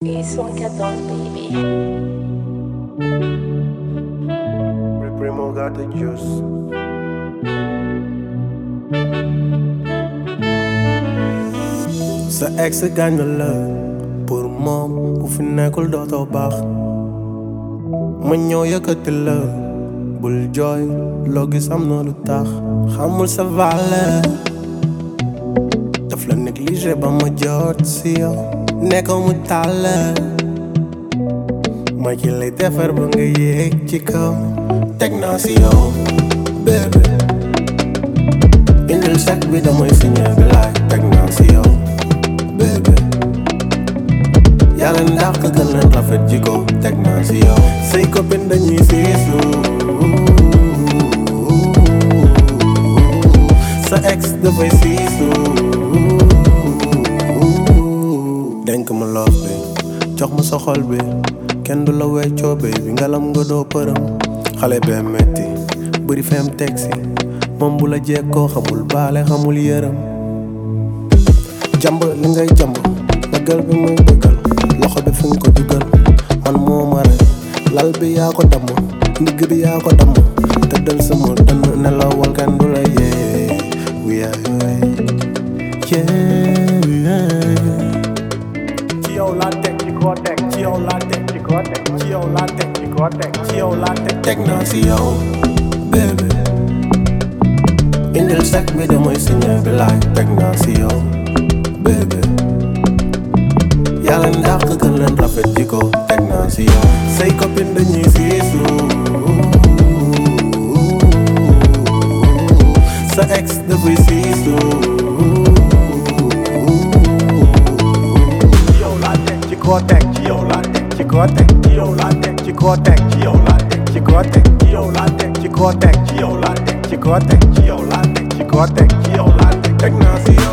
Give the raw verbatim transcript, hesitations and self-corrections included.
Peace one cat on baby. Primo got the juice. Sa ex gaañ na la pour moom bu fi nekkul dootoo baax ma ñëw yëkkati la bul jooy loo gis am na lu tax xamul sa valeur daf la négligé ba ma jot si yow nekk mu tàlle ma ki lay defar ba nga yéeg ci kaw teg naa si yow bébé indil sec bi damay signé bi laay teg naa si yow bébé yàlla ndax ka gën leen rafet jiko teg naa si yow say copine dañuy siisu sa ex dafay siisu denk ma loof bi jox ma sa xol bi kenn du la weccoo bi bi ngalam nga doo përëm xale bee metti bëri fem tegsi moom bu la jekkoo xamul baale xamul yërëm jàmb li ngay jàmb bëggal bi muy bëggal loxo bi fi nga ko dugal man moo ma rey lal bi yaa ko damm ndigg bi yaa ko damm tëddal sama dënn nelawal kenn du la yee wiyaay yee ci yow laa teg ci koo teg ci yow laa teg ci koo teg ci yow laa teg ci koo teg ci yow laa teg teg naa si yow bébé indil sec bi damay signé bi laay teg naa si yow bébé yàlla ndax ka gën leen rafet jiko teg naa si yow say copine dañuy siisu sa ex dafay siisu ci yow laa teg ci koo teg ci yow laa teg ci koo teg ci yow laa teg ci koo teg ci yow laa teg ci koo teg ci yow laa teg ci koo teg ci yow laa teg ci koo teg ci yow laa teg ci koo teg ci yow laa teg teg naa si